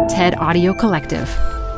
TED Audio Collective.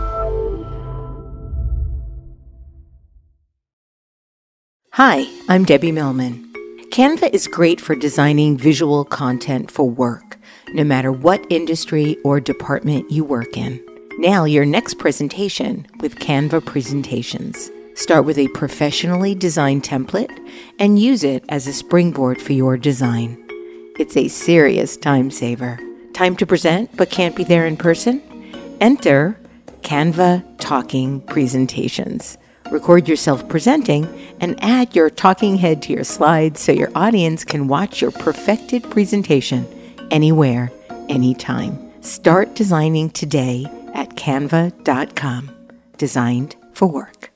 Hi, I'm Debbie Millman. Canva is great for designing visual content for work, no matter what industry or department you work in. Now, your next presentation with Canva Presentations. Start with a professionally designed template and use it as a springboard for your design. It's a serious time saver. Time to present but can't be there in person? Enter Canva Talking Presentations. Record yourself presenting and add your talking head to your slides so your audience can watch your perfected presentation anywhere, anytime. Start designing today at canva.com. Designed for work.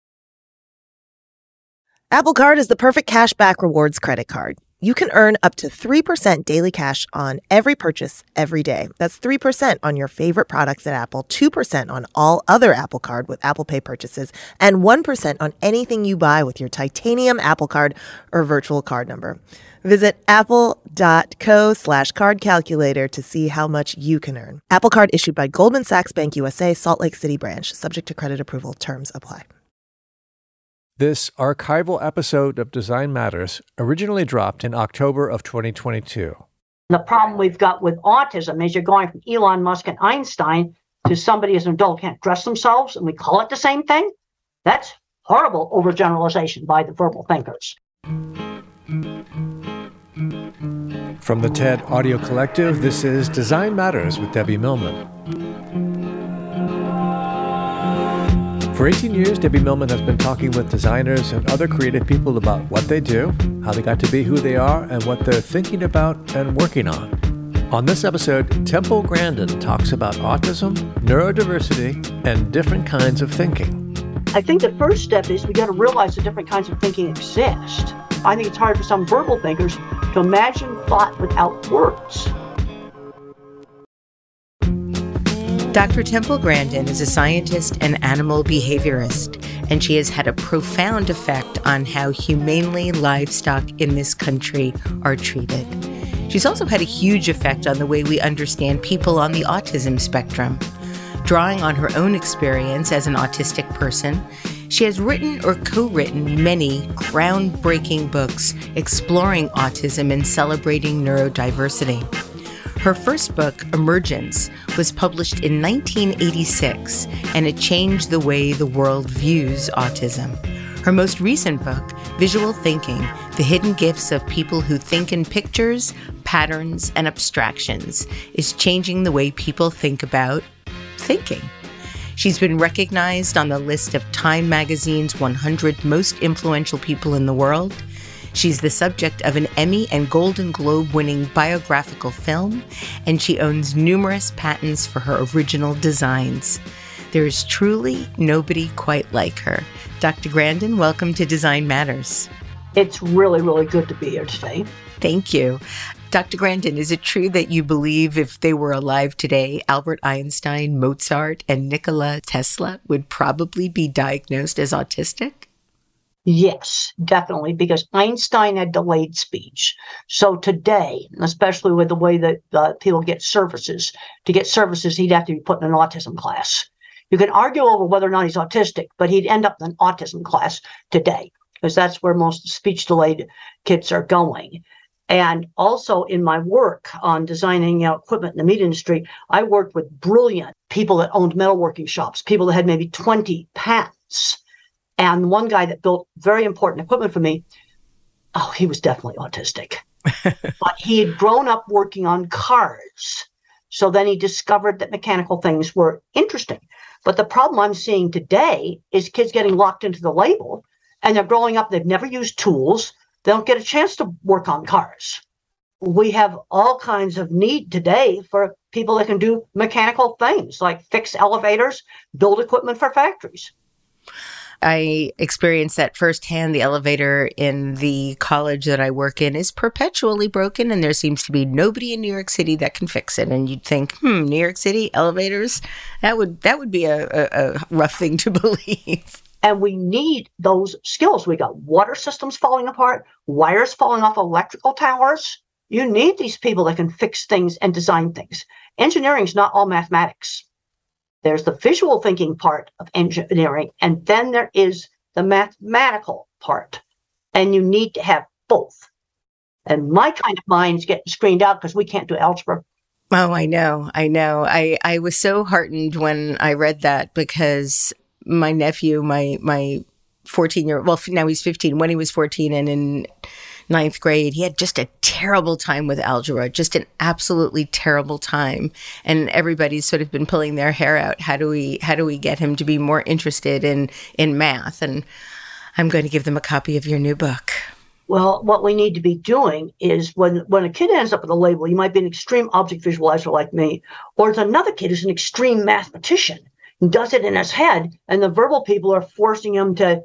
Apple Card is the perfect cashback rewards credit card. You can earn up to 3% daily cash on every purchase every day. That's 3% on your favorite products at Apple, 2% on all other Apple Card with Apple Pay purchases, and 1% on anything you buy with your titanium Apple Card or virtual card number. Visit apple.co/card calculator to see how much you can earn. Apple Card issued by Goldman Sachs Bank USA, Salt Lake City branch. Subject to credit approval. Terms apply. This archival episode of Design Matters originally dropped in October of 2022. The problem we've got with autism is you're going from Elon Musk and Einstein to somebody as an adult can't dress themselves, and we call it the same thing. That's horrible overgeneralization by the verbal thinkers. From the TED Audio Collective, this is Design Matters with Debbie Millman. For 18 years, Debbie Millman has been talking with designers and other creative people about what they do, how they got to be who they are, and what they're thinking about and working on. On this episode, Temple Grandin talks about autism, neurodiversity, and different kinds of thinking. I think the first step is we got to realize that different kinds of thinking exist. I think it's hard for some verbal thinkers to imagine thought without words. Dr. Temple Grandin is a scientist and animal behaviorist, and she has had a profound effect on how humanely livestock in this country are treated. She's also had a huge effect on the way we understand people on the autism spectrum. Drawing on her own experience as an autistic person, she has written or co-written many groundbreaking books exploring autism and celebrating neurodiversity. Her first book, Emergence, was published in 1986, and it changed the way the world views autism. Her most recent book, Visual Thinking: The Hidden Gifts of People Who Think in Pictures, Patterns, and Abstractions, is changing the way people think about thinking. She's been recognized on the list of Time magazine's 100 most influential people in the world. She's the subject of an Emmy and Golden Globe-winning biographical film, and she owns numerous patents for her original designs. There is truly nobody quite like her. Dr. Grandin, welcome to Design Matters. It's really, really good to be here today. Thank you. Dr. Grandin, is it true that you believe if they were alive today, Albert Einstein, Mozart, and Nikola Tesla would probably be diagnosed as autistic? Yes, definitely, because Einstein had delayed speech. So today, especially with the way that people get services, to get services, he'd have to be put in an autism class. You can argue over whether or not he's autistic, but he'd end up in an autism class today, because that's where most speech-delayed kids are going. And also in my work on designing equipment in the meat industry, I worked with brilliant people that owned metalworking shops, people that had maybe 20 patents. And one guy that built very important equipment for me, he was definitely autistic. But he had grown up working on cars. So then he discovered that mechanical things were interesting. But the problem I'm seeing today is kids getting locked into the label, and they're growing up, they've never used tools, they don't get a chance to work on cars. We have all kinds of need today for people that can do mechanical things, like fix elevators, build equipment for factories. I experienced that firsthand. The elevator in the college that I work in is perpetually broken, and there seems to be nobody in New York City that can fix it. And you'd think, New York City elevators, that would be a rough thing to believe. And we need those skills. We got water systems falling apart, wires falling off electrical towers. You need these people that can fix things and design things. Engineering is not all mathematics. There's the visual thinking part of engineering, and then there is the mathematical part. And you need to have both. And my kind of mind's getting screened out because we can't do algebra. Oh, I know. I was so heartened when I read that because my nephew, my 14-year-old, well, now he's 15, when he was 14 and in ninth grade, he had just a terrible time with algebra, just an absolutely terrible time. And everybody's sort of been pulling their hair out. How do we get him to be more interested in math? And I'm going to give them a copy of your new book. Well, what we need to be doing is when a kid ends up with a label, you might be an extreme object visualizer like me, or it's another kid who's an extreme mathematician and does it in his head, and the verbal people are forcing him to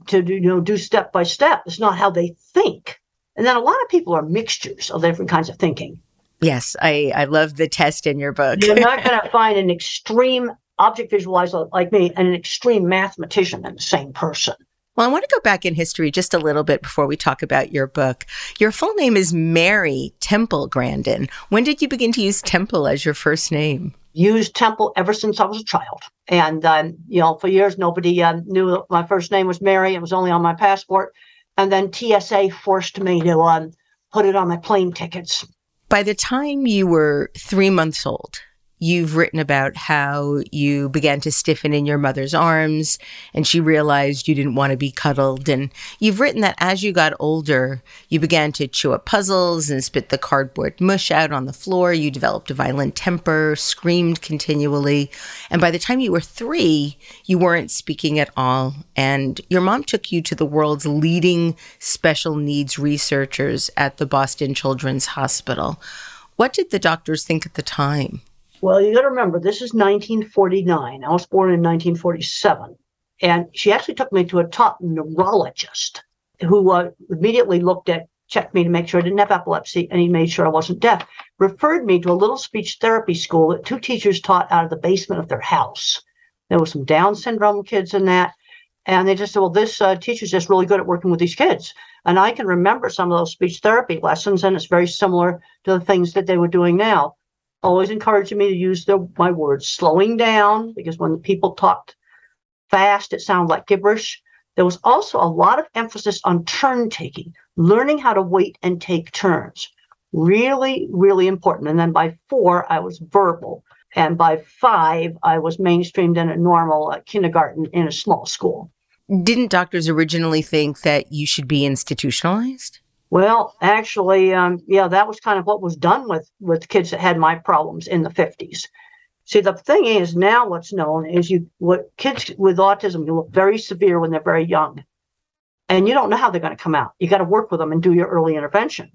do step by step. It's not how they think. And then a lot of people are mixtures of different kinds of thinking. Yes, I love the test in your book. You're not going to find an extreme object visualizer like me and an extreme mathematician in the same person. Well, I want to go back in history just a little bit before we talk about your book. Your full name is Mary Temple Grandin. When did you begin to use Temple as your first name? Used Temple ever since I was a child. And, for years, nobody knew my first name was Mary. It was only on my passport. And then TSA forced me to put it on my plane tickets. By the time you were 3 months old, you've written about how you began to stiffen in your mother's arms and she realized you didn't want to be cuddled. And you've written that as you got older, you began to chew up puzzles and spit the cardboard mush out on the floor. You developed a violent temper, screamed continually. And by the time you were 3, you weren't speaking at all. And your mom took you to the world's leading special needs researchers at the Boston Children's Hospital. What did the doctors think at the time? Well, you got to remember, this is 1949. I was born in 1947. And she actually took me to a top neurologist who immediately checked me to make sure I didn't have epilepsy, and he made sure I wasn't deaf. Referred me to a little speech therapy school that 2 teachers taught out of the basement of their house. There was some Down syndrome kids in that. And they just said, well, this teacher's just really good at working with these kids. And I can remember some of those speech therapy lessons, and it's very similar to the things that they were doing now. Always encouraging me to use my words, slowing down, because when people talked fast, it sounded like gibberish. There was also a lot of emphasis on turn taking, learning how to wait and take turns. Really, really important. And then by 4, I was verbal. And by 5, I was mainstreamed in a normal kindergarten in a small school. Didn't doctors originally think that you should be institutionalized? Well, actually, that was kind of what was done with kids that had my problems in the 50s. See, the thing is now what's known is kids with autism, you look very severe when they're very young. And you don't know how they're going to come out. You got to work with them and do your early intervention.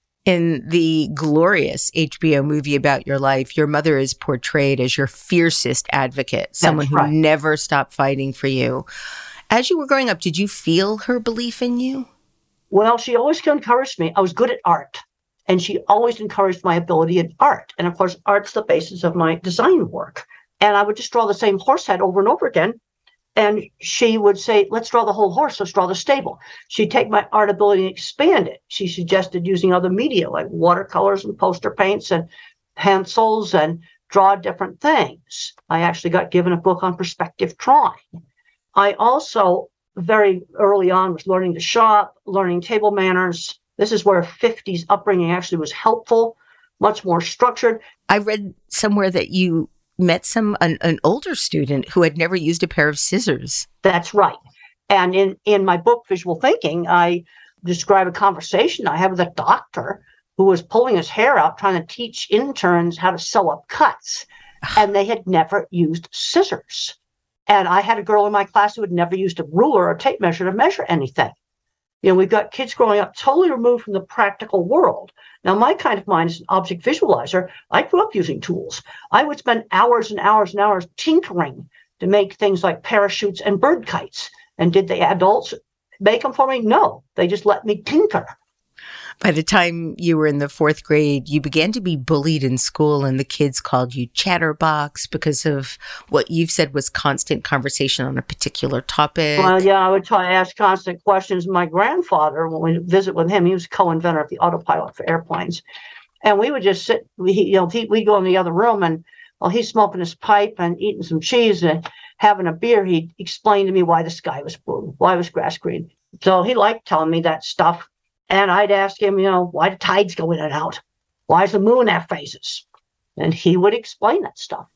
In the glorious HBO movie about your life, your mother is portrayed as your fiercest advocate, someone who never stopped fighting for you. As you were growing up, did you feel her belief in you? Well, she always encouraged me. I was good at art, and she always encouraged my ability in art. And of course, art's the basis of my design work. And I would just draw the same horse head over and over again. And she would say, let's draw the whole horse. Let's draw the stable. She'd take my art ability and expand it. She suggested using other media like watercolors and poster paints and pencils and draw different things. I actually got given a book on perspective drawing. I also very early on was learning to shop, learning table manners. This is where 50s upbringing actually was helpful, much more structured. I read somewhere that you met an older student who had never used a pair of scissors. That's right. And in my book, Visual Thinking, I describe a conversation I had with a doctor who was pulling his hair out trying to teach interns how to sew up cuts. And they had never used scissors. And I had a girl in my class who had never used a ruler or tape measure to measure anything. We've got kids growing up totally removed from the practical world. Now, my kind of mind is an object visualizer. I grew up using tools. I would spend hours and hours and hours tinkering to make things like parachutes and bird kites. And did the adults make them for me? No, they just let me tinker. By the time you were in the fourth grade, you began to be bullied in school, and the kids called you chatterbox because of what you've said was constant conversation on a particular topic. Well, yeah, I would try to ask constant questions. My grandfather, when we visit with him, he was co-inventor of the autopilot for airplanes. And we would just sit, we'd go in the other room, and while he's smoking his pipe and eating some cheese and having a beer, he'd explain to me why the sky was blue, why was grass green. So he liked telling me that stuff. And I'd ask him, why do tides go in and out? Why does the moon have phases? And he would explain that stuff.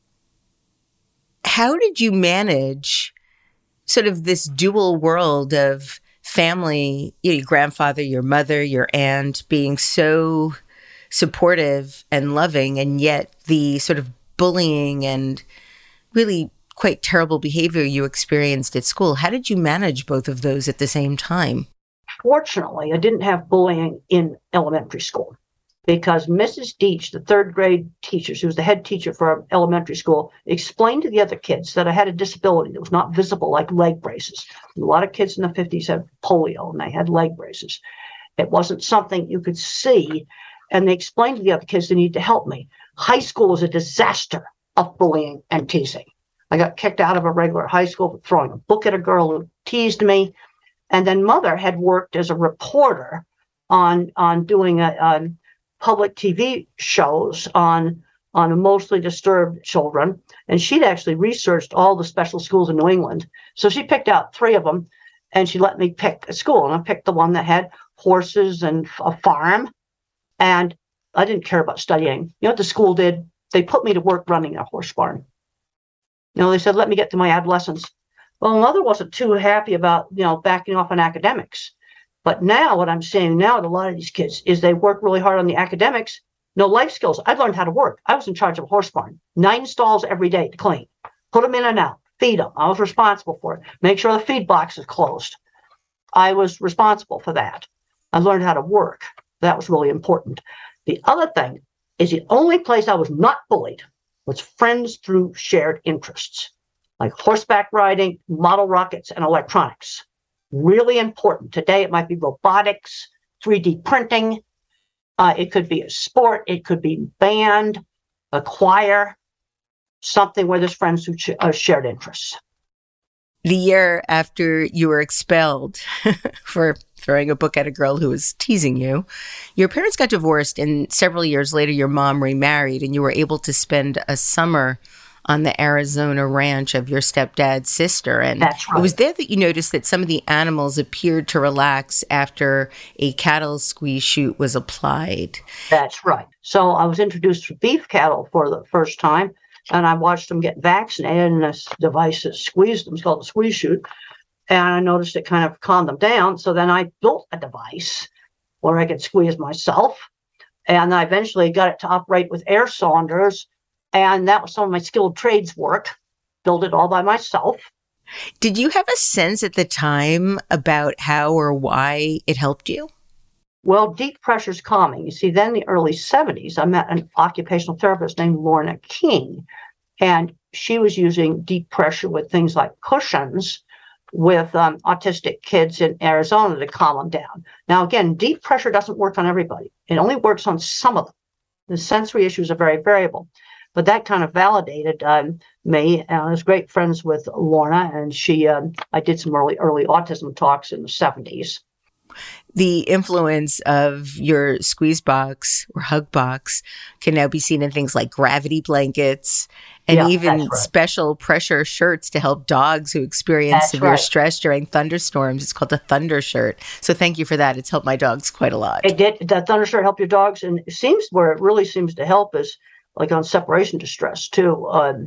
How did you manage sort of this dual world of family, your grandfather, your mother, your aunt being so supportive and loving, and yet the sort of bullying and really quite terrible behavior you experienced at school? How did you manage both of those at the same time? Fortunately, I didn't have bullying in elementary school because Mrs. Deach, the third grade teacher, she was the head teacher for elementary school, explained to the other kids that I had a disability that was not visible, like leg braces. A lot of kids in the 50s had polio and they had leg braces. It wasn't something you could see. And they explained to the other kids they needed to help me. High school was a disaster of bullying and teasing. I got kicked out of a regular high school for throwing a book at a girl who teased me. And then Mother had worked as a reporter on doing on public TV shows on emotionally disturbed children. And she'd actually researched all the special schools in New England. So she picked out 3 of them, and she let me pick a school. And I picked the one that had horses and a farm. And I didn't care about studying. You know what the school did? They put me to work running a horse barn. They said, let me get to my adolescence. Well, Mother wasn't too happy about, backing off on academics. But now what I'm seeing now with a lot of these kids is they work really hard on the academics, no life skills. I learned how to work. I was in charge of a horse barn, 9 stalls every day to clean, put them in and out, feed them. I was responsible for it. Make sure the feed box is closed. I was responsible for that. I learned how to work. That was really important. The other thing is the only place I was not bullied was friends through shared interests, like horseback riding, model rockets, and electronics. Really important. Today, it might be robotics, 3D printing. It could be a sport. It could be band, a choir, something where there's friends who shared interests. The year after you were expelled for throwing a book at a girl who was teasing you, your parents got divorced, and several years later, your mom remarried, and you were able to spend a summer on the Arizona ranch of your stepdad's sister. And that's right. It was there that you noticed that some of the animals appeared to relax after a cattle squeeze chute was applied. That's right. So I was introduced to beef cattle for the first time, and I watched them get vaccinated, and this device that squeezed them is called the squeeze chute. And I noticed it kind of calmed them down. So then I built a device where I could squeeze myself. And I eventually got it to operate with air cylinders. And that was some of my skilled trades work. Built it all by myself. Did you have a sense at the time about how or why it helped you? Well, deep pressure is calming. You see, then in the early 70s, I met an occupational therapist named Lorna King. And she was using deep pressure with things like cushions with autistic kids in Arizona to calm them down. Now, again, deep pressure doesn't work on everybody. It only works on some of them. The sensory issues are very variable. But that kind of validated me. And I was great friends with Lorna, and I did some early autism talks in the 70s. The influence of your squeeze box or hug box can now be seen in things like gravity blankets and even special pressure shirts to help dogs who experience severe stress during thunderstorms. It's called a thunder shirt. So thank you for that. It's helped my dogs quite a lot. It did. That thunder shirt helped your dogs. And it seems where it really seems to help is like on separation distress too.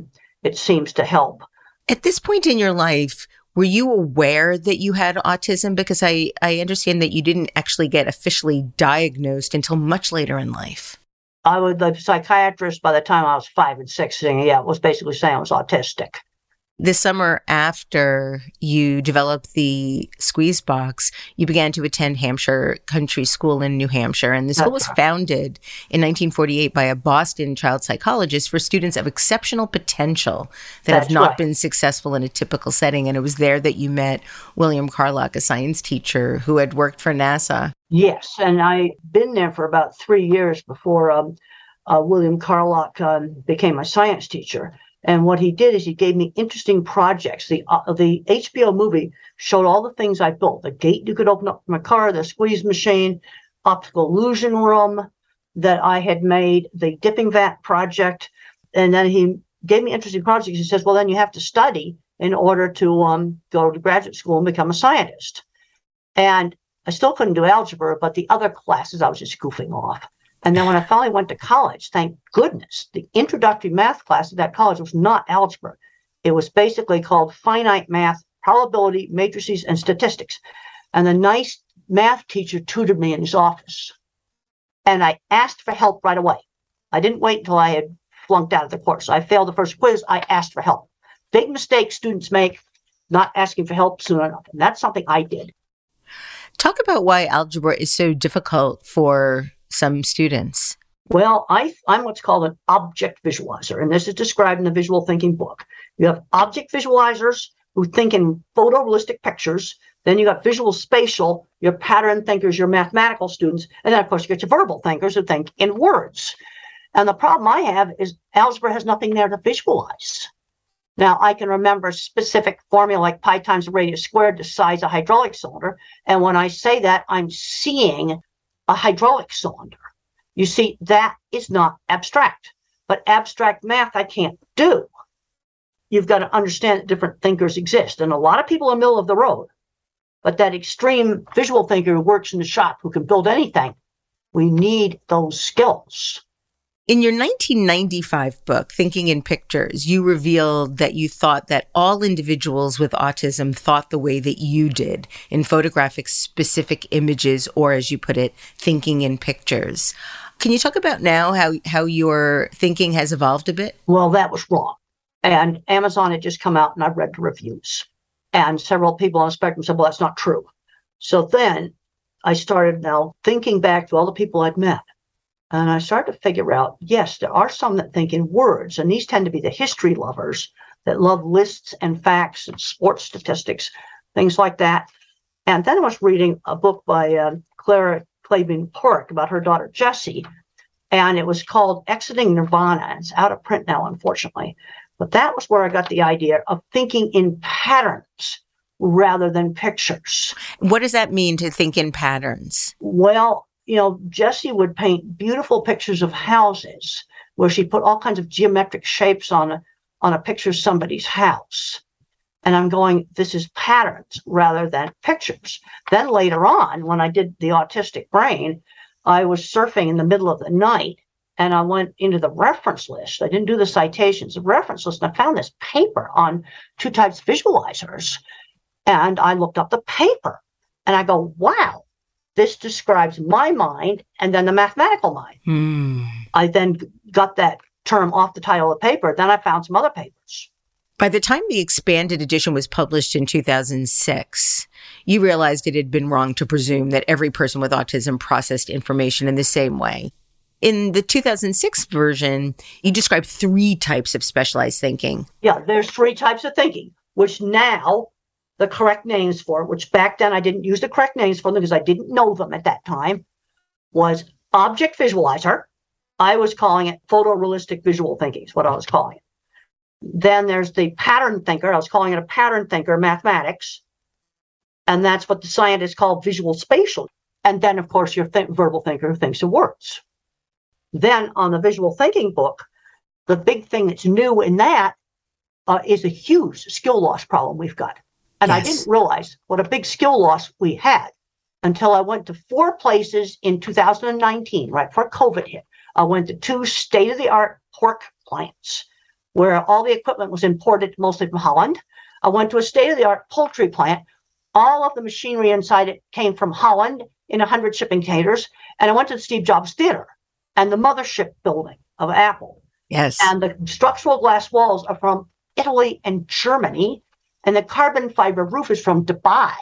It seems to help. At this point in your life, were you aware that you had autism? Because I understand that you didn't actually get officially diagnosed until much later in life. The psychiatrist, by the time I was 5 and 6, was basically saying I was autistic. The summer after you developed the Squeeze Box, you began to attend Hampshire Country School in New Hampshire. And the school was founded in 1948 by a Boston child psychologist for students of exceptional potential that have not been successful in a typical setting. And it was there that you met William Carlock, a science teacher who had worked for NASA. Yes, and I'd been there for about 3 years before William Carlock became my science teacher. And what he did is he gave me interesting projects. The HBO movie showed all the things I built. The gate you could open up from a car, the squeeze machine, optical illusion room that I had made, the dipping vat project. And then he gave me interesting projects. He says, well, then you have to study in order to go to graduate school and become a scientist. And I still couldn't do algebra, but the other classes I was just goofing off. And then when I finally went to college, thank goodness, the introductory math class at that college was not algebra. It was basically called finite math, probability, matrices, and statistics. And the nice math teacher tutored me in his office. And I asked for help right away. I didn't wait until I had flunked out of the course. I failed the first quiz. I asked for help. Big mistake students make, not asking for help soon enough. And that's something I did. Talk about why algebra is so difficult for some students. Well, I'm what's called an object visualizer, and this is described in the visual thinking book. You have object visualizers who think in photorealistic pictures. Then you got visual spatial, your pattern thinkers, your mathematical students. And then, of course, you get your verbal thinkers who think in words. And the problem I have is algebra has nothing there to visualize. Now, I can remember a specific formula like pi times the radius squared to size a hydraulic cylinder. And when I say that, I'm seeing a hydraulic cylinder. You see, that is not abstract. But abstract math I can't do. You've got to understand that different thinkers exist. And a lot of people are middle of the road. But that extreme visual thinker who works in the shop, who can build anything, we need those skills. In your 1995 book, Thinking in Pictures, you revealed that you thought that all individuals with autism thought the way that you did in photographic specific images, or as you put it, thinking in pictures. Can you talk about now how your thinking has evolved a bit? Well, that was wrong. And Amazon had just come out and I read the reviews. And several people on the spectrum said, well, that's not true. So then I started now thinking back to all the people I'd met. And I started to figure out, yes, there are some that think in words, and these tend to be the history lovers that love lists and facts and sports statistics, things like that. And then I was reading a book by Clara Claiborne Porrick about her daughter, Jessie, and it was called Exiting Nirvana. It's out of print now, unfortunately. But that was where I got the idea of thinking in patterns rather than pictures. What does that mean, to think in patterns? Well, you know, Jessie would paint beautiful pictures of houses where she put all kinds of geometric shapes on a picture of somebody's house. And I'm going, this is patterns rather than pictures. Then later on, when I did the autistic brain, I was surfing in the middle of the night and I went into the reference list. I didn't do the citations, the reference list, and I found this paper on 2 types of visualizers. And I looked up the paper and I go, wow. This describes my mind and then the mathematical mind. I then got that term off the title of the paper. Then I found some other papers. By the time the expanded edition was published in 2006, you realized it had been wrong to presume that every person with autism processed information in the same way. In the 2006 version, you described 3 types of specialized thinking. Yeah, there's 3 types of thinking, which now the correct names for, which back then I didn't use the correct names for them because I didn't know them at that time, was object visualizer. I was calling it photorealistic visual thinking is what I was calling it. Then there's the pattern thinker. I was calling it a pattern thinker, mathematics. And that's what the scientists call visual spatial. And then, of course, your verbal thinker who thinks in words. Then on the visual thinking book, the big thing that's new in that is a huge skill loss problem we've got. And yes. I didn't realize what a big skill loss we had until I went to 4 places in 2019, right before COVID hit. I went to 2 state-of-the-art pork plants where all the equipment was imported mostly from Holland. I went to a state-of-the-art poultry plant. All of the machinery inside it came from Holland in 100 shipping containers. And I went to the Steve Jobs Theater and the mothership building of Apple. Yes. And the structural glass walls are from Italy and Germany, and the carbon fiber roof is from Dubai.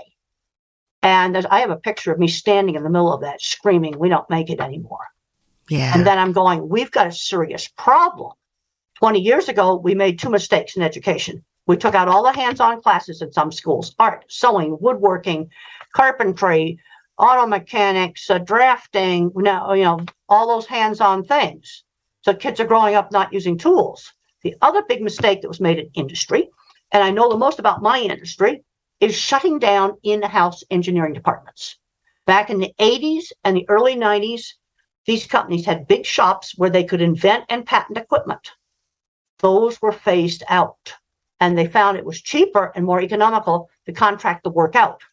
And I have a picture of me standing in the middle of that screaming, we don't make it anymore. Yeah. And then I'm going, we've got a serious problem. 20 years ago, we made 2 mistakes in education. We took out all the hands-on classes in some schools: art, sewing, woodworking, carpentry, auto mechanics, drafting, all those hands-on things. So kids are growing up not using tools. The other big mistake that was made in industry, and I know the most about my industry, is shutting down in-house engineering departments. Back in the 80s and the early 90s, these companies had big shops where they could invent and patent equipment. Those were phased out, and they found it was cheaper and more economical to contract the work out.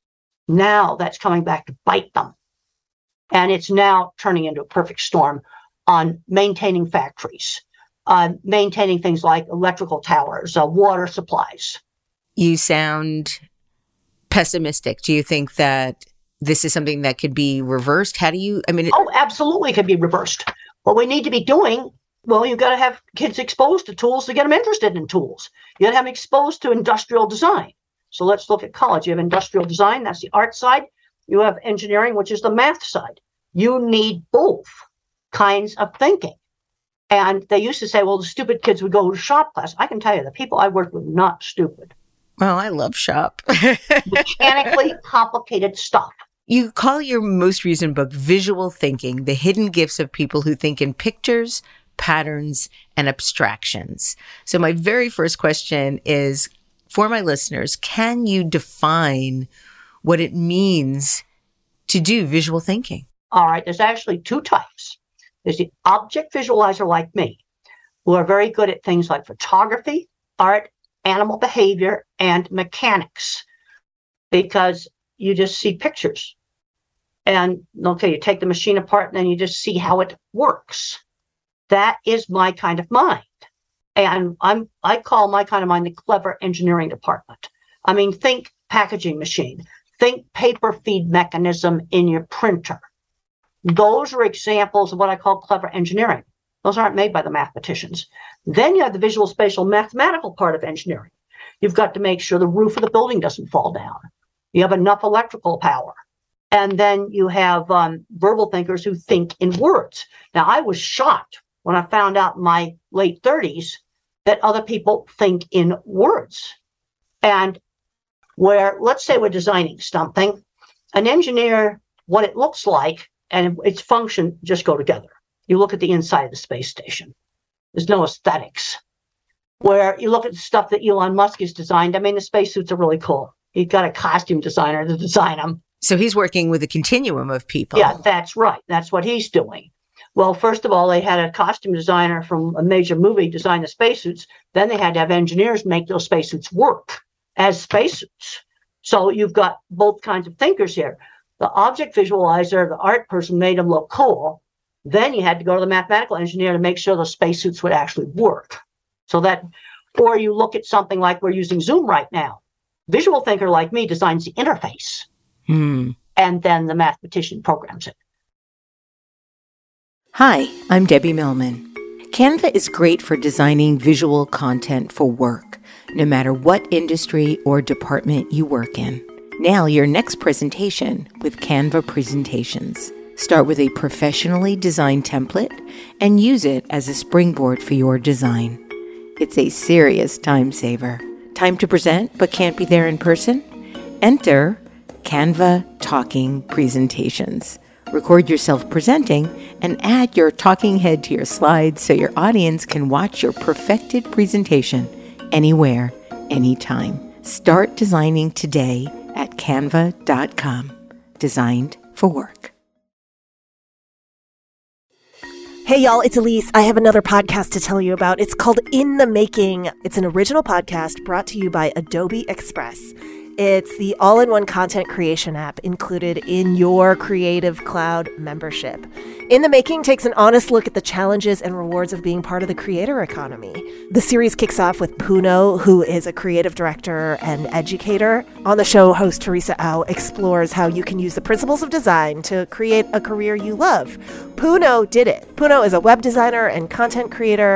Now that's coming back to bite them. And it's now turning into a perfect storm on maintaining factories, maintaining things like electrical towers, water supplies. You sound pessimistic. Do you think that this is something that could be reversed? Oh, absolutely could be reversed. What we need to be doing, well, you've got to have kids exposed to tools to get them interested in tools. You got to have them exposed to industrial design. So let's look at college. You have industrial design, that's the art side. You have engineering, which is the math side. You need both kinds of thinking. And they used to say, well, the stupid kids would go to shop class. I can tell you, the people I worked with, not stupid. Well, I love shop. Mechanically complicated stuff. You call your most recent book Visual Thinking, the hidden gifts of people who think in pictures, patterns, and abstractions. So my very first question is, for my listeners, can you define what it means to do visual thinking? All right, there's actually 2 types. There's the object visualizer like me, who are very good at things like photography, art, animal behavior, and mechanics, because you just see pictures. And okay, you take the machine apart and then you just see how it works. That is my kind of mind. And I call my kind of mind the clever engineering department. I mean, think packaging machine, think paper feed mechanism in your printer. Those are examples of what I call clever engineering. Those aren't made by the mathematicians. Then you have the visual spatial mathematical part of engineering. You've got to make sure the roof of the building doesn't fall down. You have enough electrical power. And then you have verbal thinkers who think in words. Now, I was shocked when I found out in my late 30s that other people think in words. And where, let's say we're designing something, an engineer, what it looks like and its function just go together. You look at the inside of the space station. There's no aesthetics. Where you look at the stuff that Elon Musk has designed, I mean, the spacesuits are really cool. He's got a costume designer to design them. So he's working with a continuum of people. Yeah, that's right. That's what he's doing. Well, first of all, they had a costume designer from a major movie design the spacesuits. Then they had to have engineers make those spacesuits work as spacesuits. So you've got both kinds of thinkers here. The object visualizer, the art person made them look cool. Then you had to go to the mathematical engineer to make sure the spacesuits would actually work. So that, or you look at something like we're using Zoom right now. Visual thinker like me designs the interface. And then the mathematician programs it. Hi, I'm Debbie Millman. Canva is great for designing visual content for work, no matter what industry or department you work in. Nail your next presentation with Canva Presentations. Start with a professionally designed template and use it as a springboard for your design. It's a serious time saver. Time to present but can't be there in person? Enter Canva Talking Presentations. Record yourself presenting and add your talking head to your slides so your audience can watch your perfected presentation anywhere, anytime. Start designing today at canva.com. Designed for work. Hey y'all, it's Elise. I have another podcast to tell you about. It's called In the Making. It's an original podcast brought to you by Adobe Express. It's the all-in-one content creation app included in your Creative Cloud membership. In the Making takes an honest look at the challenges and rewards of being part of the creator economy. The series kicks off with Puno, who is a creative director and educator. On the show, host Teresa Au explores how you can use the principles of design to create a career you love. Puno did it. Puno is a web designer and content creator,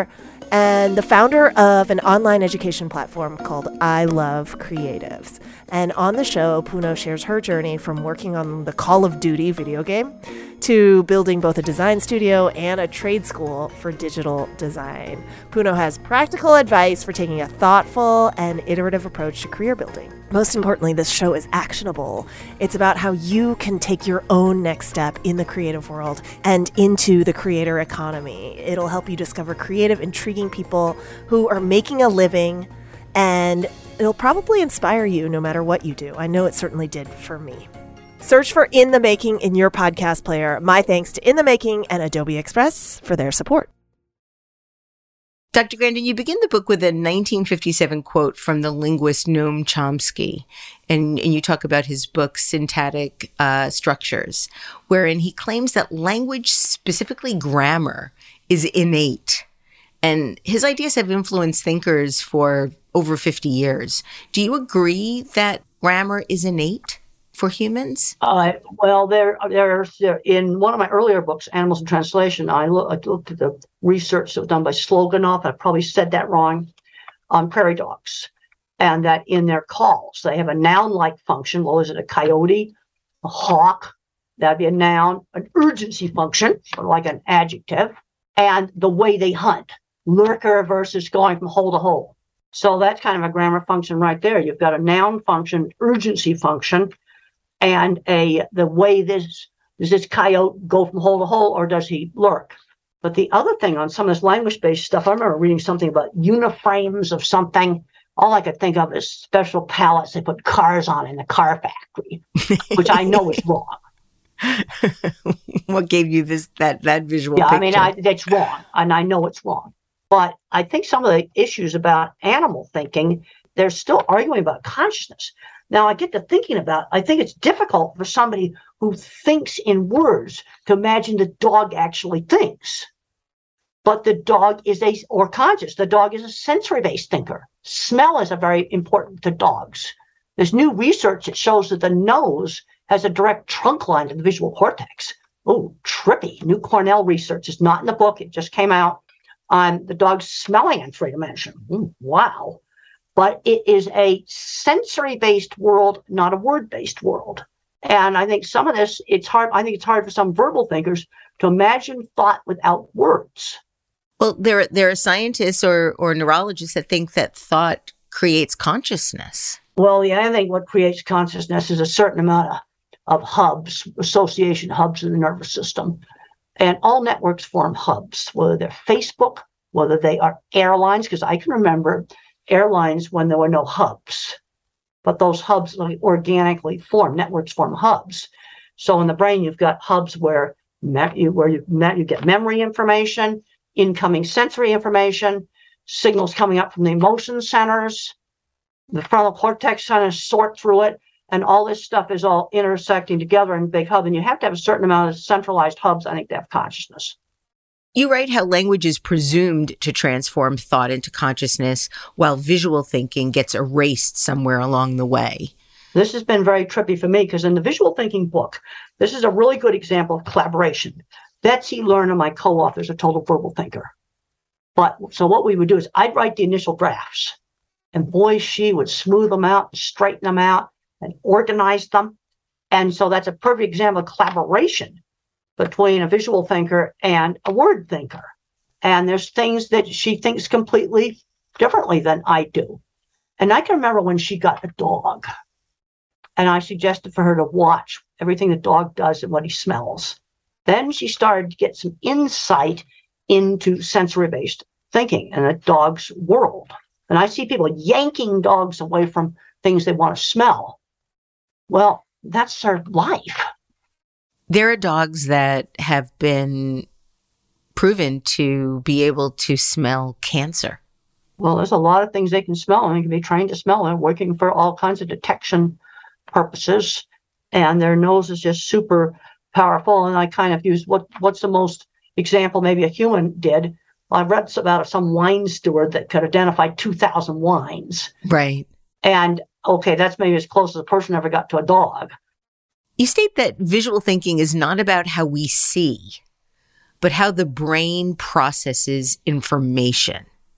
and the founder of an online education platform called I Love Creatives. And on the show, Puno shares her journey from working on the Call of Duty video game to building both a design studio and a trade school for digital design. Puno has practical advice for taking a thoughtful and iterative approach to career building. Most importantly, this show is actionable. It's about how you can take your own next step in the creative world and into the creator economy. It'll help you discover creative, intriguing people who are making a living, and it'll probably inspire you no matter what you do. I know it certainly did for me. Search for In the Making in your podcast player. My thanks to In the Making and Adobe Express for their support. Dr. Grandin, you begin the book with a 1957 quote from the linguist Noam Chomsky, and you talk about his book, Syntactic Structures, wherein he claims that language, specifically grammar, is innate. And his ideas have influenced thinkers for over 50 years. Do you agree that grammar is innate for humans? Well, there in one of my earlier books, Animals in Translation, I looked at the research that was done by Sloganoff. I probably said that wrong, on prairie dogs, and that in their calls they have a noun-like function. Well, is it a coyote, a hawk? That'd be a noun. An urgency function, or like an adjective, and the way they hunt, lurker versus going from hole to hole. So that's kind of a grammar function right there. You've got a noun function, urgency function, and the way does this coyote go from hole to hole, or does he lurk? But the other thing on some of this language-based stuff, I remember reading something about uniframes of something. All I could think of is special pallets they put cars on in the car factory, which I know is wrong. What gave you that visual picture? I mean, that's wrong, and I know it's wrong. But I think some of the issues about animal thinking, they're still arguing about consciousness. Now, I get to thinking about, I think it's difficult for somebody who thinks in words to imagine the dog actually thinks. But the dog is or conscious. The dog is a sensory-based thinker. Smell is very important to dogs. There's new research that shows that the nose has a direct trunk line to the visual cortex. Oh, trippy. New Cornell research is not in the book. It just came out on the dog smelling in 3 dimension. Wow. But it is a sensory-based world, not a word-based world. And I think some of this, it's hard. I think it's hard for some verbal thinkers to imagine thought without words. Well, there are scientists or neurologists that think that thought creates consciousness. Well, yeah, I think what creates consciousness is a certain amount of hubs, association hubs in the nervous system. And all networks form hubs, whether they're Facebook, whether they are airlines, because I can remember airlines when there were no hubs, but those hubs organically form. Networks form hubs. So in the brain, you've got hubs where you get memory information, incoming sensory information, signals coming up from the emotion centers. The frontal cortex kind of sort through it, and all this stuff is all intersecting together in a big hub. And you have to have a certain amount of centralized hubs, I think, to have consciousness. You write how language is presumed to transform thought into consciousness, while visual thinking gets erased somewhere along the way. This has been very trippy for me, because in the visual thinking book, this is a really good example of collaboration. Betsy Lerner, my co-author, is a total verbal thinker. So what we would do is I'd write the initial drafts, and boy, she would smooth them out, straighten them out, and organize them. And so that's a perfect example of collaboration between a visual thinker and a word thinker. And there's things that she thinks completely differently than I do. And I can remember when she got a dog, and I suggested for her to watch everything the dog does and what he smells. Then she started to get some insight into sensory-based thinking in a dog's world. And I see people yanking dogs away from things they want to smell. Well, that's their life. There are dogs that have been proven to be able to smell cancer. Well, there's a lot of things they can smell, and they can be trained to smell. They're working for all kinds of detection purposes, and their nose is just super powerful. And I kind of use what's the most example maybe a human did. I read about some wine steward that could identify 2,000 wines. Right. And okay, that's maybe as close as a person ever got to a dog. You state that visual thinking is not about how we see, but how the brain processes information.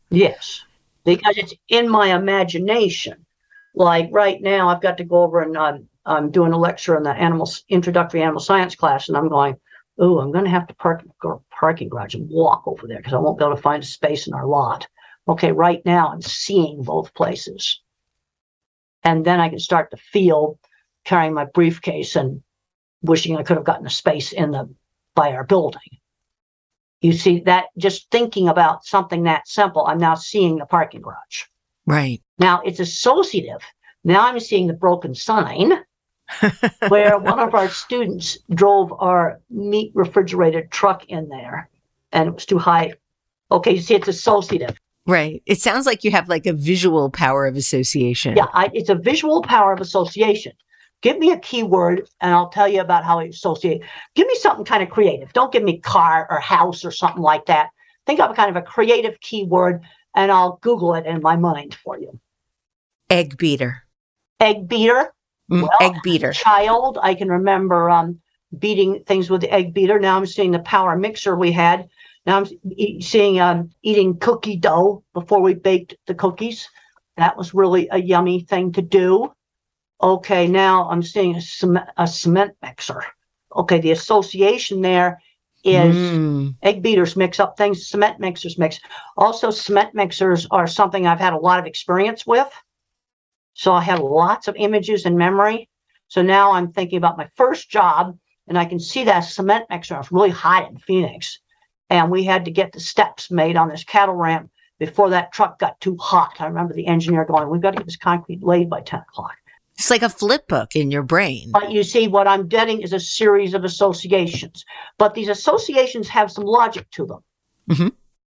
Yes, because it's in my imagination. Like right now, I've got to go over and I'm doing a lecture in the introductory animal science class, and I'm going, oh, I'm going to have to go to parking garage and walk over there because I won't be able to find a space in our lot. Okay, right now I'm seeing both places. And then I can start to feel carrying my briefcase and wishing I could have gotten a space by our building. You see that, just thinking about something that simple, I'm now seeing the parking garage. Right. Now it's associative. Now I'm seeing the broken sign where one of our students drove our meat refrigerated truck in there and it was too high. Okay, you see, it's associative. Right. It sounds like you have like a visual power of association. Yeah, it's a visual power of association. Give me a keyword and I'll tell you about how I associate. Give me something kind of creative. Don't give me car or house or something like that. Think of a kind of a creative keyword and I'll Google it in my mind for you. Egg beater. Egg beater? Well, egg beater. Child, I can remember beating things with the egg beater. Now I'm seeing the power mixer we had. Now I'm seeing eating cookie dough before we baked the cookies. That was really a yummy thing to do. Okay, now I'm seeing a cement mixer. Okay, the association there is egg beaters mix up things, cement mixers mix. Also, cement mixers are something I've had a lot of experience with. So I have lots of images in memory. So now I'm thinking about my first job, and I can see that cement mixer. It was really hot in Phoenix. And we had to get the steps made on this cattle ramp before that truck got too hot. I remember the engineer going, we've got to get this concrete laid by 10 o'clock. It's like a flip book in your brain. But you see, what I'm getting is a series of associations. But these associations have some logic to them. Mm-hmm.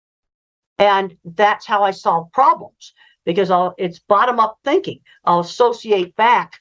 And that's how I solve problems, because it's bottom-up thinking. I'll associate back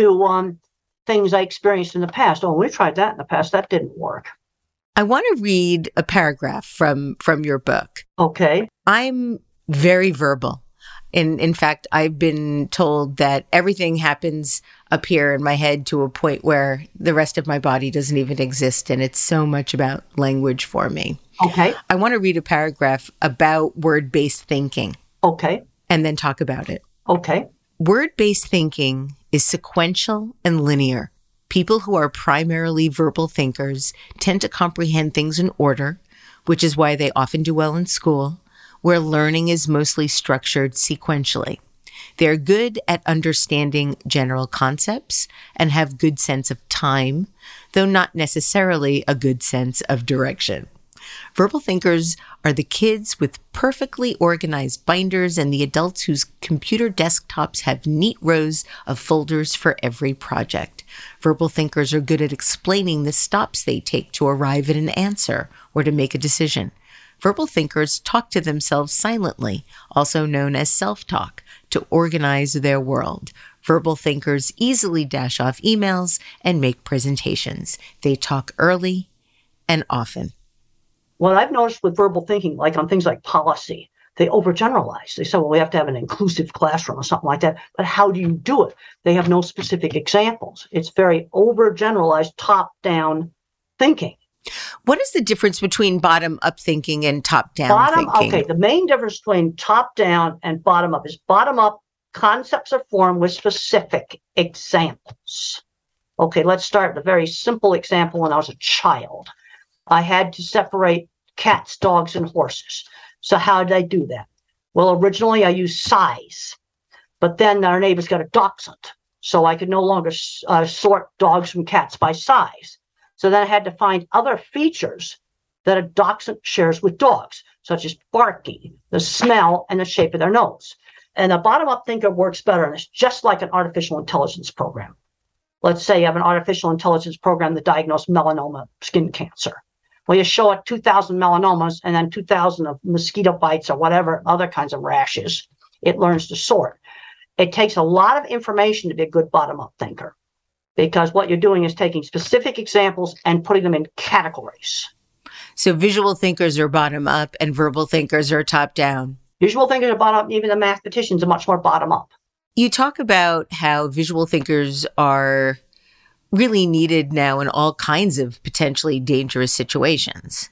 to things I experienced in the past. Oh, we tried that in the past. That didn't work. I want to read a paragraph from your book. Okay. I'm very verbal. In fact, I've been told that everything happens up here in my head to a point where the rest of my body doesn't even exist. And it's so much about language for me. Okay. I want to read a paragraph about word-based thinking. Okay. And then talk about it. Okay. Word-based thinking is sequential and linear. People who are primarily verbal thinkers tend to comprehend things in order, which is why they often do well in school, where learning is mostly structured sequentially. They're good at understanding general concepts and have good sense of time, though not necessarily a good sense of direction. Verbal thinkers are the kids with perfectly organized binders and the adults whose computer desktops have neat rows of folders for every project. Verbal thinkers are good at explaining the stops they take to arrive at an answer or to make a decision. Verbal thinkers talk to themselves silently, also known as self-talk, to organize their world. Verbal thinkers easily dash off emails and make presentations. They talk early and often. What I've noticed with verbal thinking, like on things like policy, they overgeneralize. They say, well, we have to have an inclusive classroom or something like that. But how do you do it? They have no specific examples. It's very overgeneralized, top-down thinking. What is the difference between bottom-up thinking and top-down thinking? Okay, the main difference between top-down and bottom-up is bottom-up concepts are formed with specific examples. Okay, let's start with a very simple example. When I was a child, I had to separate cats, dogs, and horses. So how did I do that? Well, originally I used size, but then our neighbors got a dachshund, so I could no longer sort dogs from cats by size. So then I had to find other features that a dachshund shares with dogs, such as barking, the smell, and the shape of their nose. And a bottom-up thinker works better, and it's just like an artificial intelligence program. Let's say you have an artificial intelligence program that diagnoses melanoma skin cancer. Well, you show it 2,000 melanomas and then 2,000 of mosquito bites or whatever, other kinds of rashes. It learns to sort. It takes a lot of information to be a good bottom-up thinker, because what you're doing is taking specific examples and putting them in categories. So visual thinkers are bottom-up and verbal thinkers are top-down. Visual thinkers are bottom-up. Even the mathematicians are much more bottom-up. You talk about how visual thinkers are really needed now in all kinds of potentially dangerous situations.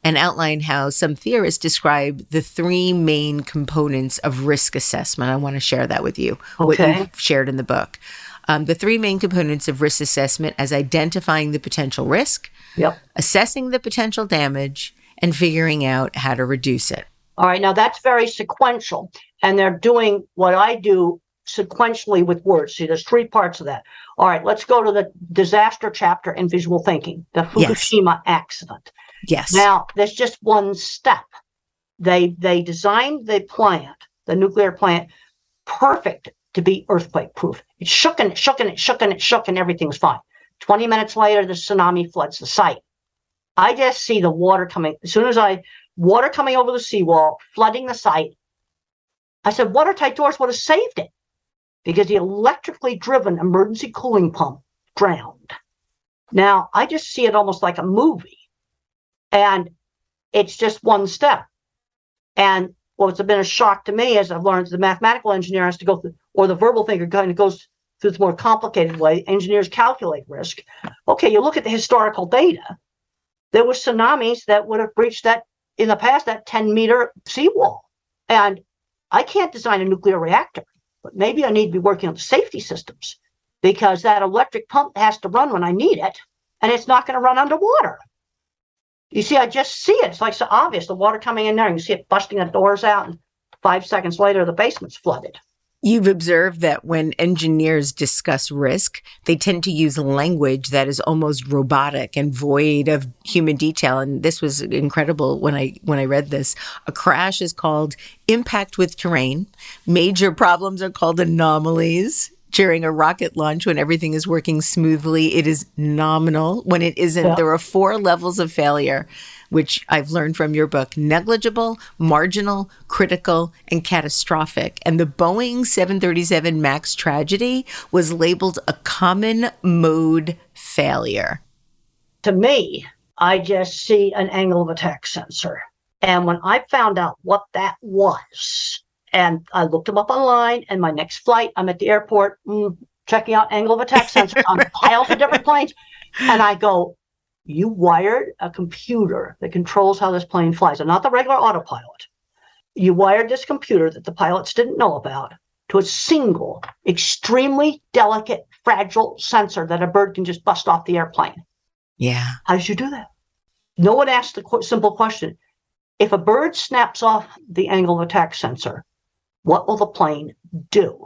and outline how some theorists describe the three main components of risk assessment. I want to share that with you, what you've shared in the book. The three main components of risk assessment as identifying the potential risk, assessing the potential damage, and figuring out how to reduce it. All right, now that's very sequential, and they're doing what I do sequentially with words. See, there's three parts of that. All right, let's go to the disaster chapter in visual thinking, the Fukushima accident. Yes. Now, there's just one step. They designed the plant, the nuclear plant, perfect to be earthquake proof. It shook and it shook and it shook and it shook and everything's fine. 20 minutes later, the tsunami floods the site. I just see the water coming. As soon as water coming over the seawall, flooding the site, I said, watertight doors would have saved it because the electrically driven emergency cooling pump drowned. Now, I just see it almost like a movie. And it's just one step. And what's been a shock to me, as I've learned, the mathematical engineer has to go through, or the verbal thinker kind of goes through the more complicated way. Engineers calculate risk. Okay, you look at the historical data. There were tsunamis that would have breached that, in the past, that 10-meter seawall. And I can't design a nuclear reactor, but maybe I need to be working on the safety systems because that electric pump has to run when I need it, and it's not going to run underwater. You see, I just see it. It's like so obvious, the water coming in there, and you see it busting the doors out, and 5 seconds later, the basement's flooded. You've observed that when engineers discuss risk, they tend to use language that is almost robotic and void of human detail. And this was incredible when I read this. A crash is called impact with terrain. Major problems are called anomalies. During a rocket launch, when everything is working smoothly, it is nominal. When it isn't, there are 4 levels of failure, which I've learned from your book: negligible, marginal, critical, and catastrophic. And the Boeing 737 MAX tragedy was labeled a common mode failure. To me, I just see an angle of attack sensor. And when I found out what that was, and I looked them up online, and my next flight, I'm at the airport checking out angle of attack sensor on piles of different planes. And I go, you wired a computer that controls how this plane flies, and not the regular autopilot. You wired this computer that the pilots didn't know about to a single, extremely delicate, fragile sensor that a bird can just bust off the airplane. Yeah. How did you do that? No one asked the simple question. If a bird snaps off the angle of attack sensor, what will the plane do?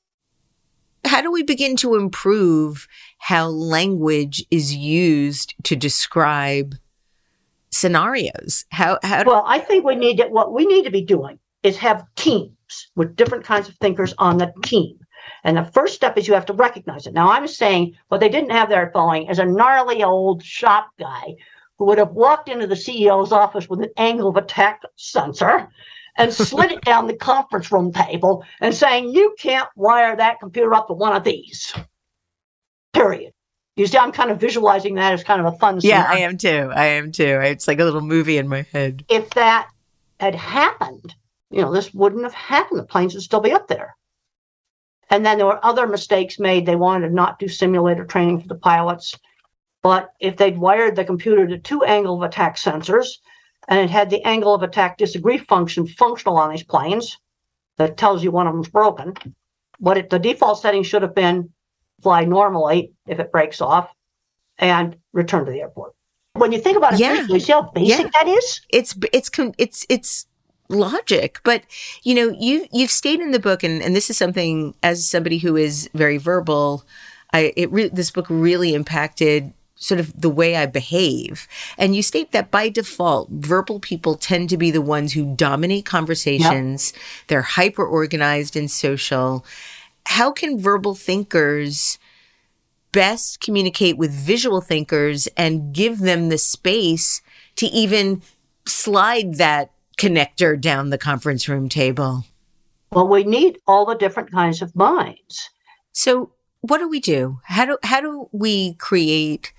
How do we begin to improve how language is used to describe scenarios? Well, I think what we need to be doing is have teams with different kinds of thinkers on the team. And the first step is you have to recognize it. Now, I'm saying what they didn't have there at Boeing is a gnarly old shop guy who would have walked into the CEO's office with an angle of attack sensor and slid it down the conference room table and saying, you can't wire that computer up to one of these. Period. You see, I'm kind of visualizing that as kind of a fun scenario. Yeah, I am too. It's like a little movie in my head. If that had happened, this wouldn't have happened. The planes would still be up there. And then there were other mistakes made. They wanted to not do simulator training for the pilots. But if they'd wired the computer to 2 angle of attack sensors, and it had the angle of attack disagree function functional on these planes that tells you one of them's broken. The default setting should have been fly normally if it breaks off and return to the airport. When you think about it, you see how basic that is? It's logic. But, you've stated in the book, and this is something, as somebody who is very verbal, this book really impacted sort of the way I behave. And you state that by default, verbal people tend to be the ones who dominate conversations. Yep. They're hyper-organized and social. How can verbal thinkers best communicate with visual thinkers and give them the space to even slide that connector down the conference room table? Well, we need all the different kinds of minds. So what do we do? How do we create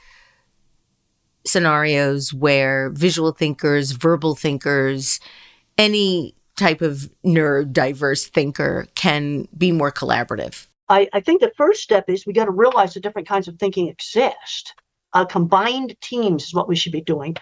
scenarios where visual thinkers, verbal thinkers, any type of neurodiverse thinker can be more collaborative? I think the first step is we got to realize that different kinds of thinking exist. Combined teams is what we should be doing.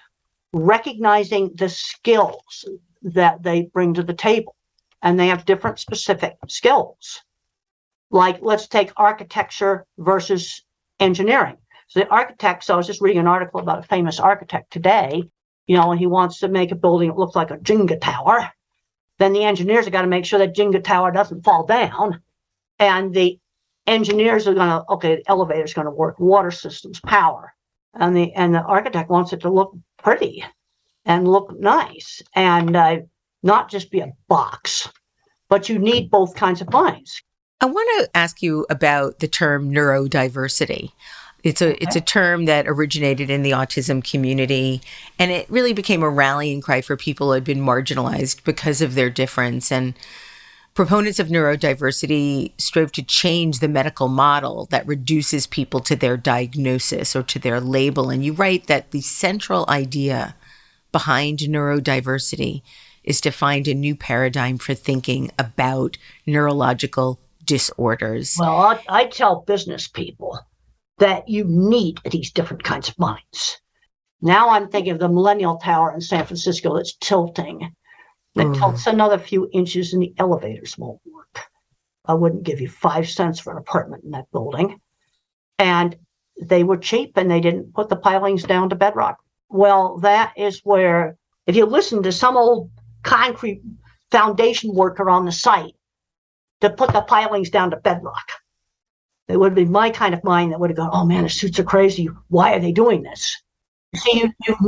recognizing the skills that they bring to the table. And they have different specific skills. Like, let's take architecture versus engineering. So the architects, I was just reading an article about a famous architect today, and he wants to make a building that looks like a Jenga tower. Then the engineers have got to make sure that Jenga tower doesn't fall down. And the engineers are the elevator's going to work, water systems, power. And the architect wants it to look pretty and look nice and not just be a box. But you need both kinds of minds. I want to ask you about the term neurodiversity. It's a term that originated in the autism community, and it really became a rallying cry for people who had been marginalized because of their difference. And proponents of neurodiversity strove to change the medical model that reduces people to their diagnosis or to their label. And you write that the central idea behind neurodiversity is to find a new paradigm for thinking about neurological disorders. Well, I tell business people that you need these different kinds of minds. Now I'm thinking of the Millennial Tower in San Francisco that's tilting. That tilts another few inches and the elevators won't work. I wouldn't give you 5 cents for an apartment in that building. And they were cheap and they didn't put the pilings down to bedrock. Well, that is where, if you listen to some old concrete foundation worker on the site to put the pilings down to bedrock, it would be my kind of mind that would have gone, oh man, the suits are crazy. Why are they doing this? See,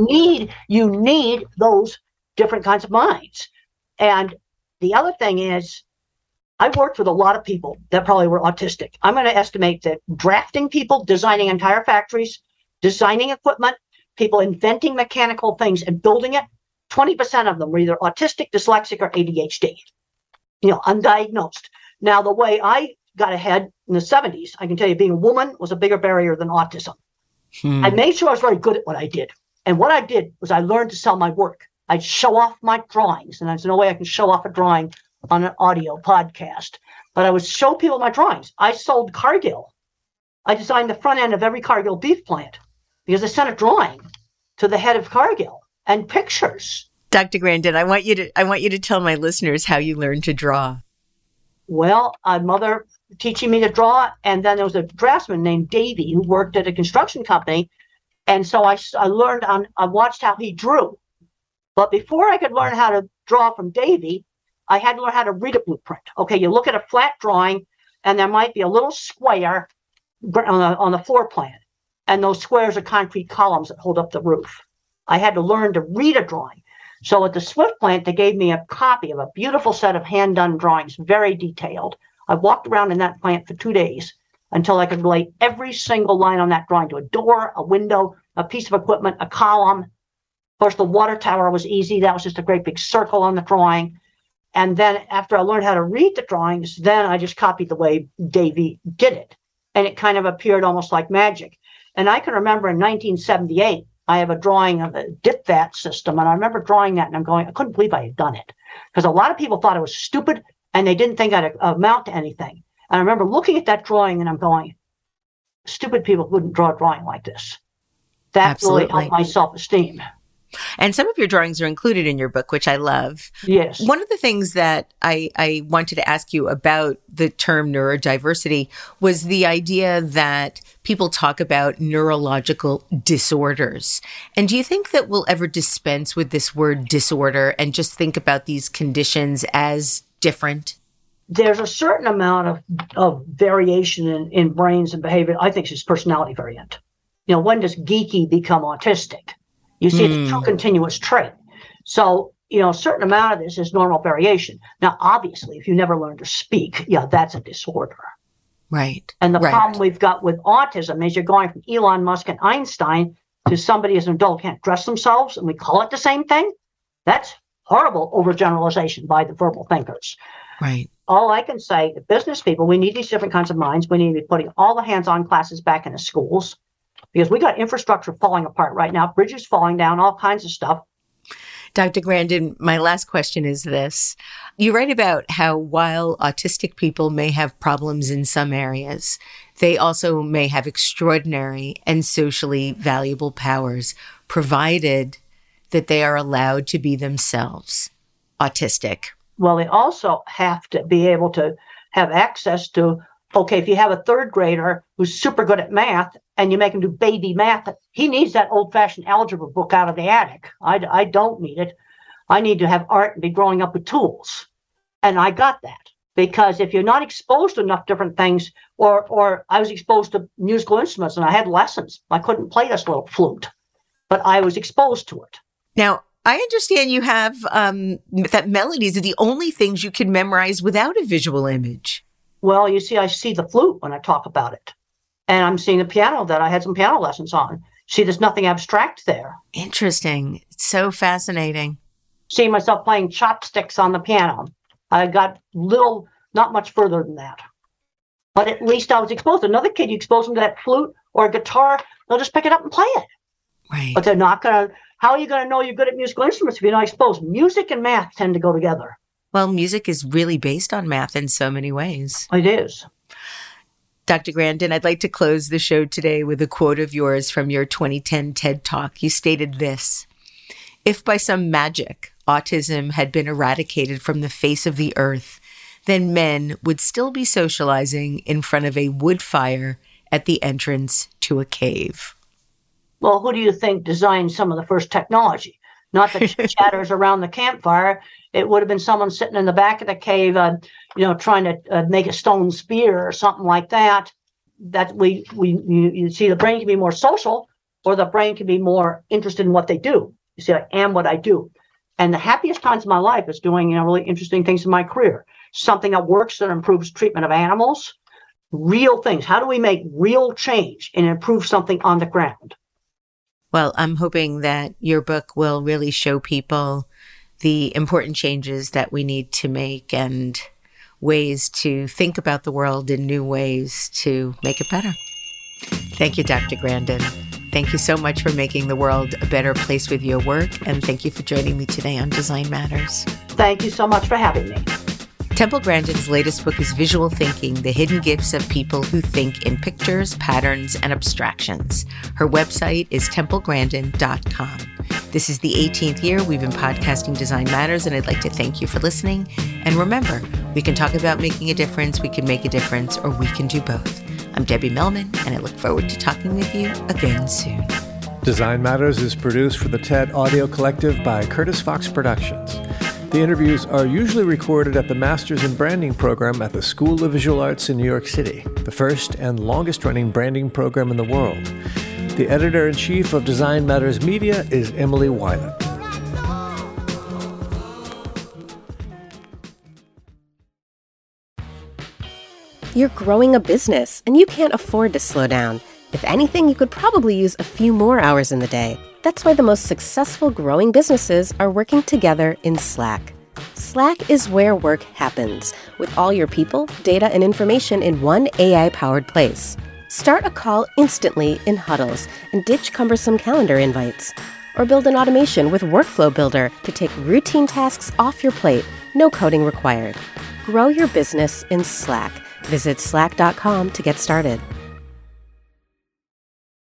you need those different kinds of minds. And the other thing is, I worked with a lot of people that probably were autistic. I'm going to estimate that drafting people, designing entire factories, designing equipment, people inventing mechanical things and building it, 20% of them were either autistic, dyslexic, or ADHD, undiagnosed. Now, the way I got ahead in the 70s, I can tell you, being a woman was a bigger barrier than autism. I made sure I was very good at what I did. And what I did was I learned to sell my work. I'd show off my drawings. And there's no way I can show off a drawing on an audio podcast. But I would show people my drawings. I sold Cargill. I designed the front end of every Cargill beef plant because I sent a drawing to the head of Cargill and pictures. Dr. Grandin, I want you to tell my listeners how you learned to draw. Well, a mother teaching me to draw, and then there was a draftsman named Davey who worked at a construction company, and so I learned I watched how he drew. But before I could learn how to draw from Davey, I had to learn how to read a blueprint. Okay, you look at a flat drawing, and there might be a little square on the floor plan, and those squares are concrete columns that hold up the roof. I had to learn to read a drawing. So at the Swift plant, they gave me a copy of a beautiful set of hand-done drawings, very detailed. I walked around in that plant for 2 days until I could relate every single line on that drawing to a door, a window, a piece of equipment, a column. Of course, the water tower was easy. That was just a great big circle on the drawing. And then after I learned how to read the drawings, then I just copied the way Davey did it. And it kind of appeared almost like magic. And I can remember in 1978, I have a drawing of a dip vat system. And I remember drawing that and I'm going, I couldn't believe I had done it. Because a lot of people thought it was stupid and they didn't think I'd amount to anything. And I remember looking at that drawing and I'm going, stupid people wouldn't draw a drawing like this. That Absolutely. Really helped my self-esteem. And some of your drawings are included in your book, which I love. Yes. One of the things that I wanted to ask you about the term neurodiversity was the idea that people talk about neurological disorders. And do you think that we'll ever dispense with this word disorder and just think about these conditions as different? There's a certain amount of variation in brains and behavior. I think it's personality variant. When does geeky become autistic? You see, it's a true continuous trait. So, a certain amount of this is normal variation. Now, obviously, if you never learn to speak, that's a disorder. Right. And the problem we've got with autism is you're going from Elon Musk and Einstein to somebody as an adult can't dress themselves, and we call it the same thing. That's horrible overgeneralization by the verbal thinkers. Right. All I can say to business people, we need these different kinds of minds. We need to be putting all the hands-on classes back into schools. Because we got infrastructure falling apart right now, bridges falling down, all kinds of stuff. Dr. Grandin, my last question is this. You write about how while autistic people may have problems in some areas, they also may have extraordinary and socially valuable powers, provided that they are allowed to be themselves, autistic? Well, they also have to be able to have access to, okay, if you have a third grader who's super good at math and you make him do baby math, he needs that old-fashioned algebra book out of the attic. I don't need it. I need to have art and be growing up with tools. And I got that. Because if you're not exposed to enough different things, or I was exposed to musical instruments and I had lessons. I couldn't play this little flute, but I was exposed to it. Now, I understand you have that melodies are the only things you can memorize without a visual image. Well, you see, I see the flute when I talk about it. And I'm seeing the piano that I had some piano lessons on. See, there's nothing abstract there. Interesting. It's so fascinating. Seeing myself playing chopsticks on the piano. I got not much further than that. But at least I was exposed. Another kid, you expose them to that flute or a guitar, they'll just pick it up and play it. Right. But they're not going to, how are you going to know you're good at musical instruments if you're not exposed? Music and math tend to go together. Well, music is really based on math in so many ways. It is. Dr. Grandin, I'd like to close the show today with a quote of yours from your 2010 TED Talk. You stated this: "If by some magic autism had been eradicated from the face of the earth, then men would still be socializing in front of a wood fire at the entrance to a cave." Well, who do you think designed some of the first technology? Not the chatters around the campfire. It would have been someone sitting in the back of the cave, trying to make a stone spear or something like that. That you see, the brain can be more social, or the brain can be more interested in what they do. You see, I am what I do. And the happiest times of my life is doing, really interesting things in my career. Something that works, that improves treatment of animals, real things. How do we make real change and improve something on the ground? Well, I'm hoping that your book will really show people the important changes that we need to make and ways to think about the world in new ways to make it better. Thank you, Dr. Grandin. Thank you so much for making the world a better place with your work, and thank you for joining me today on Design Matters. Thank you so much for having me. Temple Grandin's latest book is Visual Thinking: The Hidden Gifts of People Who Think in Pictures, Patterns, and Abstractions. Her website is templegrandin.com. This is the 18th year we've been podcasting Design Matters, and I'd like to thank you for listening. And remember, we can talk about making a difference, we can make a difference, or we can do both. I'm Debbie Millman, and I look forward to talking with you again soon. Design Matters is produced for the TED Audio Collective by Curtis Fox Productions. The interviews are usually recorded at the Masters in Branding program at the School of Visual Arts in New York City, the first and longest-running branding program in the world. The editor-in-chief of Design Matters Media is Emily Weiland. You're growing a business, and you can't afford to slow down. If anything, you could probably use a few more hours in the day. That's why the most successful growing businesses are working together in Slack. Slack is where work happens, with all your people, data, and information in one AI-powered place. Start a call instantly in huddles and ditch cumbersome calendar invites. Or build an automation with Workflow Builder to take routine tasks off your plate, no coding required. Grow your business in Slack. Visit slack.com to get started.